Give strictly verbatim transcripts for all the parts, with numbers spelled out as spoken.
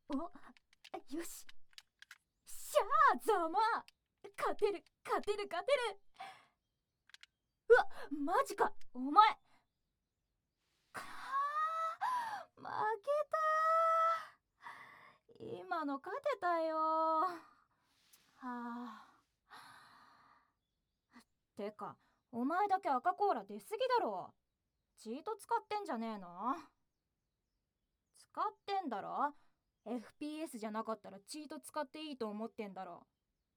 お、よし。しゃあ、ざま勝てる、勝てる、勝てる。うわ、マジか、お前。かー、負けたー。今の勝てたよー。はあ。てか、お前だけ赤コーラ出すぎだろ。チート使ってんじゃねえの？使ってんだろ？ エフピーエス じゃなかったらチート使っていいと思ってんだろ。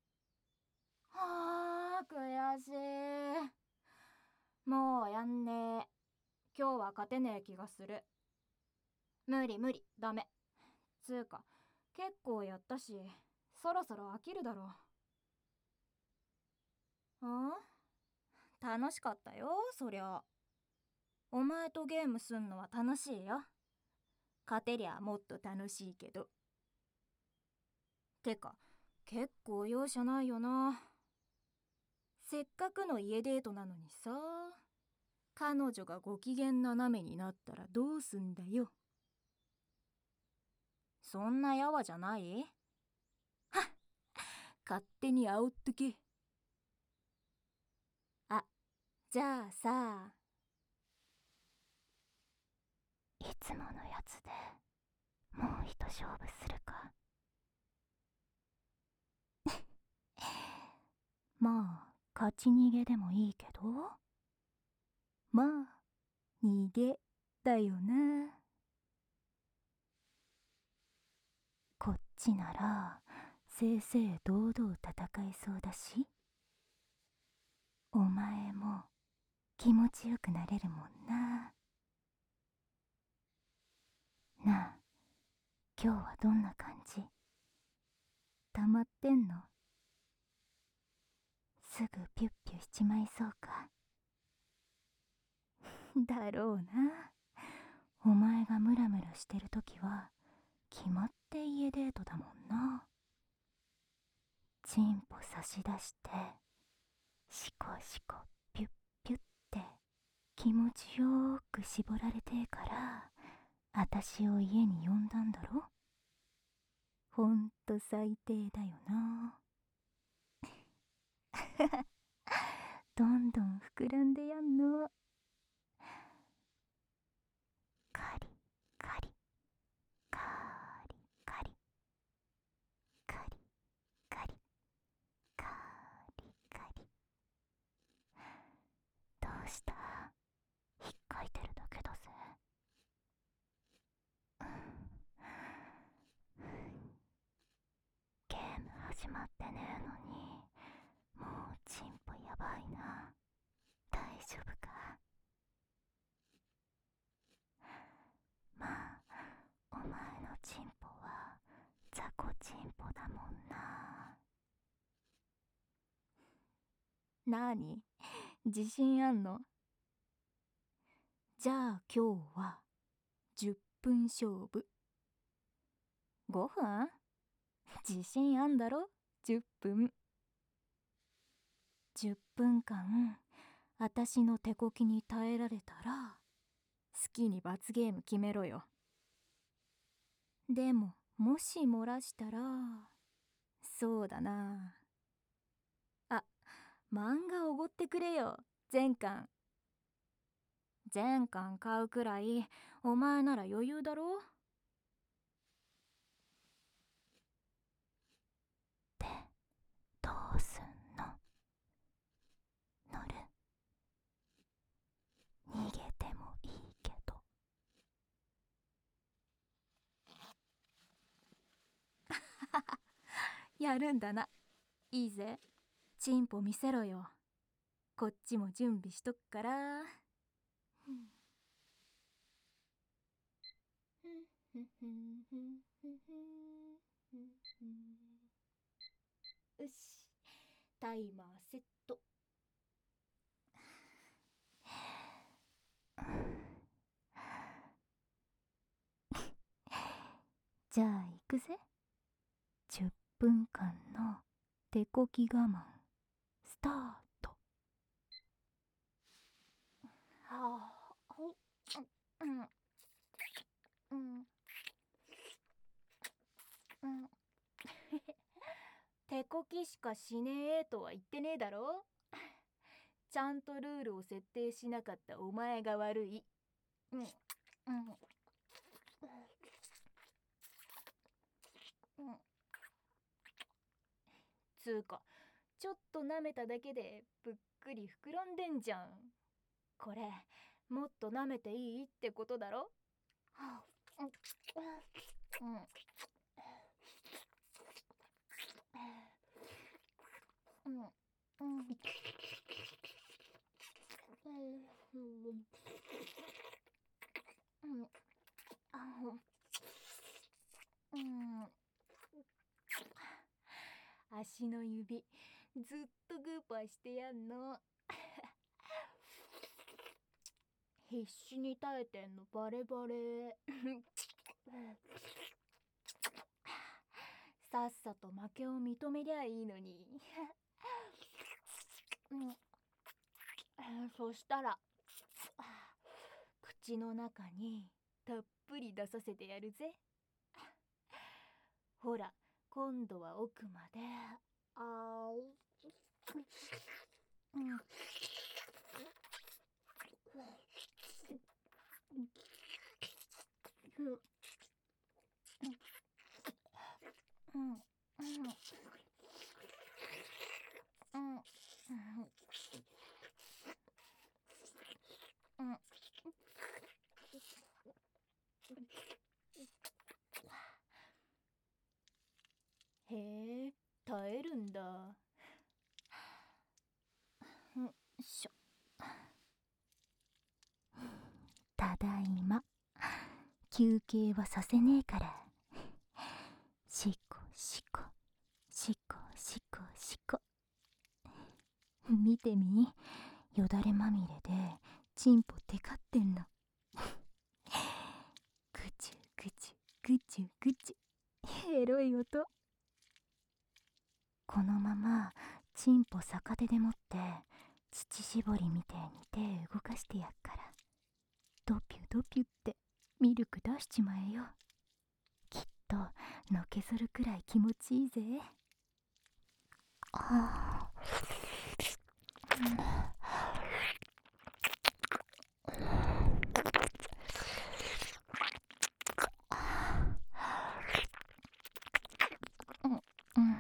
はあ、悔しい。もうやんねえ。今日は勝てねえ気がする。無理無理、ダメ。つうか、結構やったし、そろそろ飽きるだろう。ん？楽しかったよ、そりゃ。お前とゲームすんのは楽しいよ。勝てりゃもっと楽しいけど。てか、結構容赦ないよな。せっかくの家デートなのにさ、彼女がご機嫌斜めになったらどうすんだよ。そんなやわじゃない？はっ、勝手に煽っとけ。あ、じゃあさ、いつものやつでもう一勝負するか。まあ勝ち逃げでもいいけど、まあ逃げだよな。こっちなら正々堂々戦えそうだし、お前も気持ちよくなれるもんな。なあ、今日はどんな感じ？溜まってんの？すぐピュッピュしちまいそうか。だろうな。お前がムラムラしてるときは決まって家デートだもんな。チンポ差し出してシコシコピュッピュッって気持ちよーく絞られてえからあたしを家に呼んだんだろ。ほんと最低だよな。どんどん膨らんでやんの。カリカリカリカリカリカリカリカリ。どうした？ひっかいてるだけだぜ。ゲーム始まってねえのにもうチンポやばいな。大丈夫か？まあお前のチンポは雑魚チンポだもんな。なに？自信あんの？じゃあ今日はじゅっぷん勝負。ごふん？自信あんだろ？ じゅっ 分。じゅっぷんかんあたしの手こきに耐えられたら好きに罰ゲーム決めろよ。でももし漏らしたら、そうだなあ、漫画おごってくれよ、全巻。全巻買うくらいお前なら余裕だろ。で、どうすんの？乗る？逃げてもいいけど。やるんだな。いいぜ。チンポ見せろよ。こっちも準備しとくから。よし、タイマーセット。じゃあ行くぜ。じゅっぷんかんの手こき我慢スタート。はあ、ほっ、うん、うん。 手こきしかしねえとは言ってねえだろ。ちゃんとルールを設定しなかったお前が悪い。うんうんうんつうか、ちょっと舐めただけでぷっくり膨らんでんじゃん。これもっと舐めていいってことだろ。うんうんうん足の指ずっとグーパーしてやんの。必死に耐えてんのバレバレ。さっさと負けを認めりゃいいのに。そしたら口の中にたっぷり出させてやるぜ。ほら、今度は奥まで。あーうんうんうんうんうんへえ、耐えるんだ。んしょ。ただいま。休憩はさせねえから。しこしこしこしこしこ。見てみ、よだれまみれでチンポテカってんの。ぐちゅぐちゅぐちゅぐちゅ、エロい音。このままチンポ逆手で持って乳搾りみてえに手動かしてやっから、ドピュドピュってミルク出しちまえよ。きっとのけぞるくらい気持ちいいぜ。ああ、うんうん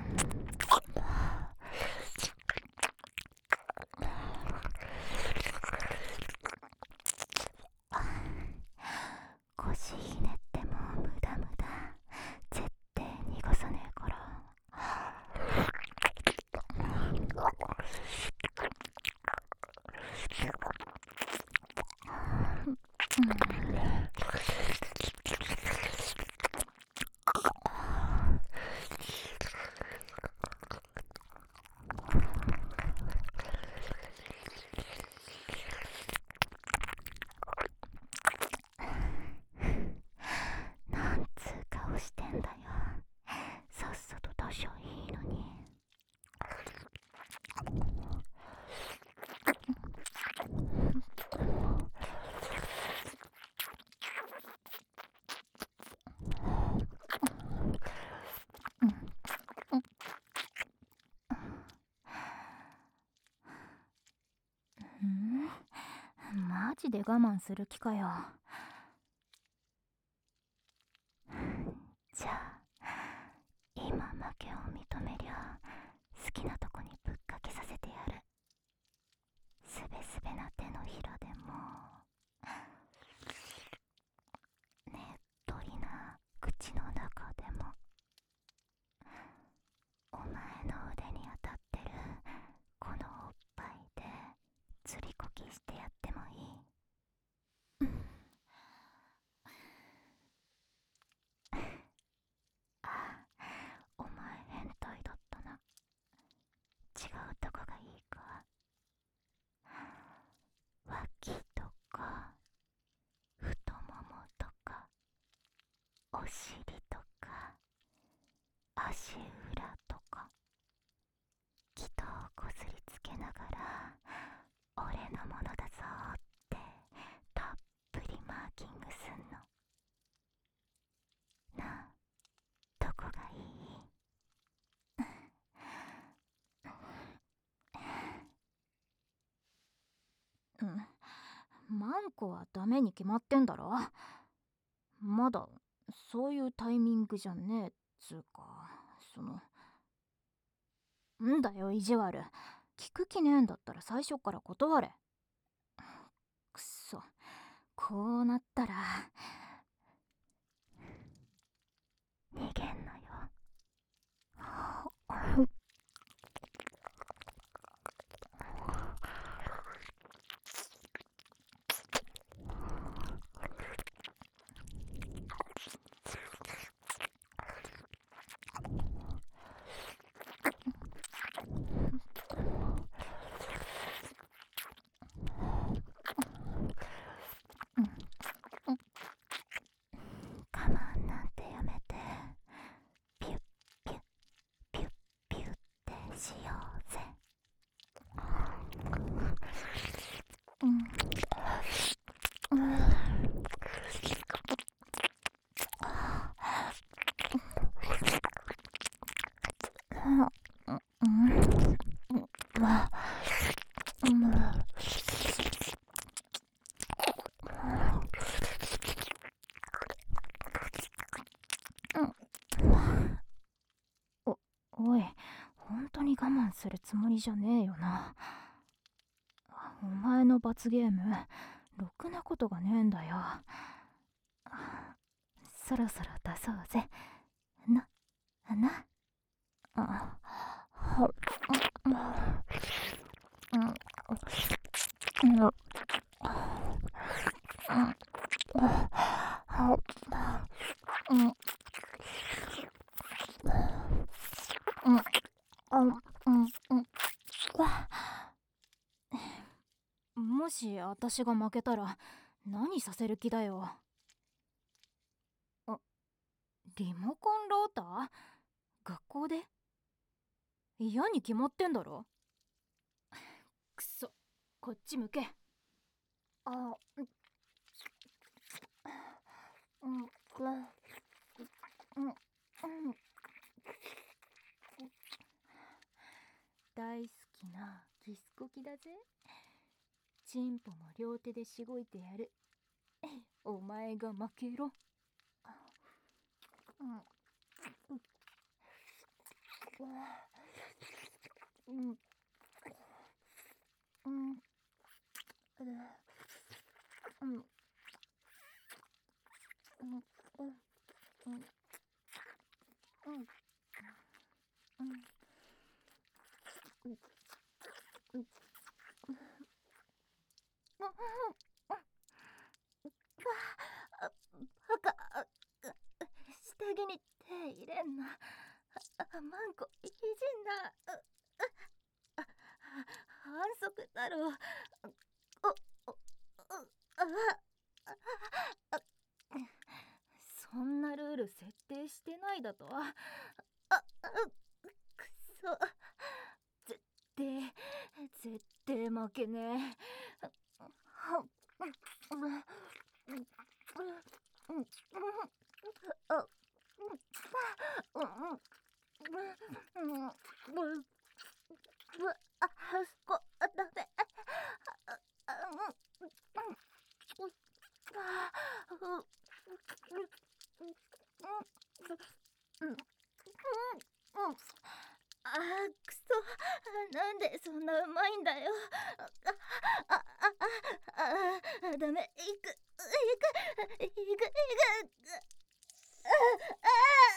腰ひねっても無駄無駄、絶対逃がさねえから。なんつう顔してんだよ。さっさと出しゃいいのに。んマジで我慢する気かよ。じゃあ今負けを認めりゃ好きなとこにぶっかけさせてやる。すべすべな手のひらでも、ねっとりな口の中でも、お前の腕に当たってるこのおっぱいで釣りこきしてやってもいい。あ、お前変態だったな。違うとこがいいか。脇とか太ももとかお尻とか足裏とか、気とこすりつけながら俺のものだぞってたっぷりマーキングすんの。なあ、どこがいい？ マンコはダメに決まってんだろ。まだそういうタイミングじゃねえっつうか、そのんだよ意地悪。聞く気ねえんだったら最初から断れ。くそ、こうなったら逃げんのよ。我慢なんてやめて、ピュッピュッピュッピュッってしようぜ。うんうんお、おい、本当に我慢するつもりじゃねえよな。お前の罰ゲーム、ろくなことがねえんだよ。そろそろ出そうぜ。な、な。あ、は、うん、うん、うん、うん、もし私が負けたら何させる気だよ。あ、リモコンローター？学校で？嫌に決まってんだろ。くそ、こっち向け。あ、うん、うん、うん、うん、大好きなキスコキだぜ。チンポも両手でしごいてやる。お前が負けろ。うん、うん、うん、うん、うん、うん、うん、うん、バカ、下着に手入れんな。マンコいじんな。反則だろ。お、お、あ、そんなルール設定してないだと。あ、あ、くそ。絶対、絶対負けねえ。あ、そこ、ダメ。あー、くそ。なんでそんなうまいんだよ。あ、あ、あ、あ、あ、ダメ。いく、いく、いく、いく。あ、あ、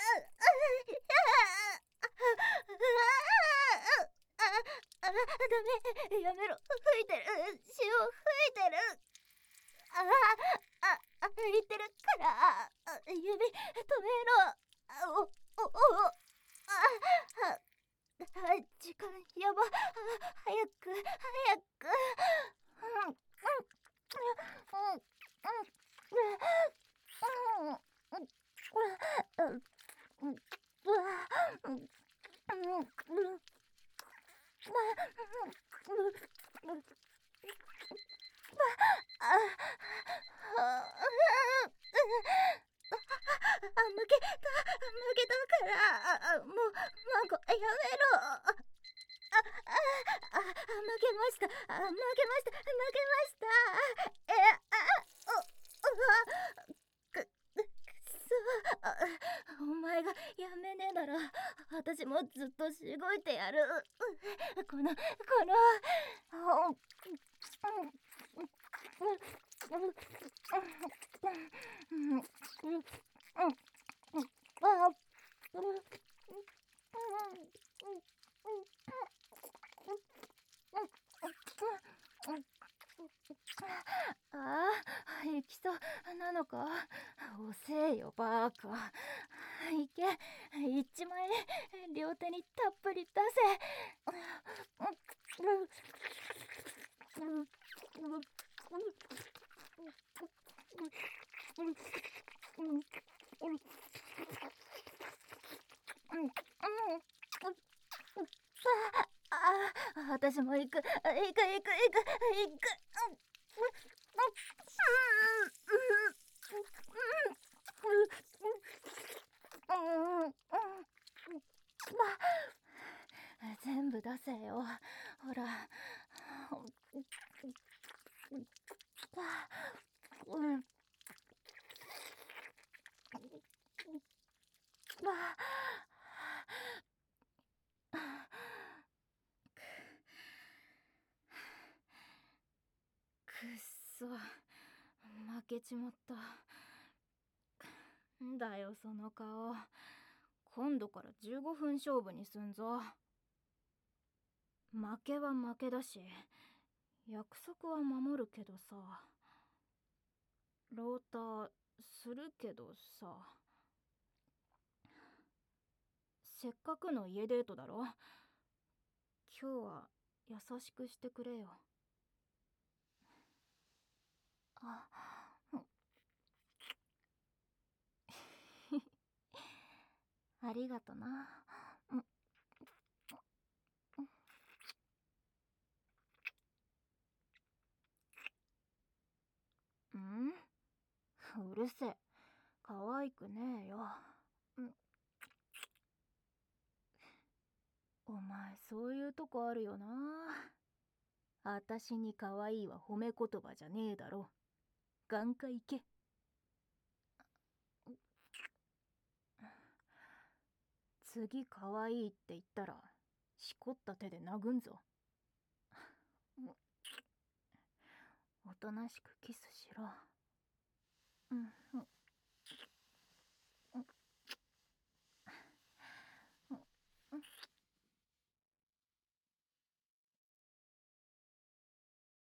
あ、ダメ。やめろ。吹いてる。潮吹いてる。あ、あ、あ、言ってるから、指止めろ。お、お、お、あ、あ、時間やば。早く、早く。うん、うん、うん、うん、負けた、負けたから、もう、マンコ、やめろ。あ、あ、 けました。あ、負けました。負けました。え、あ、お、うわ、く、くそ、あ、お前がやめねえなら、私もずっとしごいてやる。この、この、あ、ああ、行きそうなのか。遅えよ、バーカ。行け、行っちまえ。両手にたっぷり出せ。ああ、私も行く、行く、行く、行く、行く。全部出せよ。ほら。くっそ、負けちまった。んだよその顔。今度からじゅうごふん勝負にすんぞ。負けは負けだし、約束は守るけどさ。ローターするけどさ。せっかくの家デートだろ。今日は優しくしてくれよ。あ、ありがとな。ん？うるせえ。可愛くねえよ。お前そういうとこあるよな。あたしに可愛いは褒め言葉じゃねえだろ。眼科行け。次可愛いって言ったらしこった手で殴んぞ。おとなしくキスしろ。うん。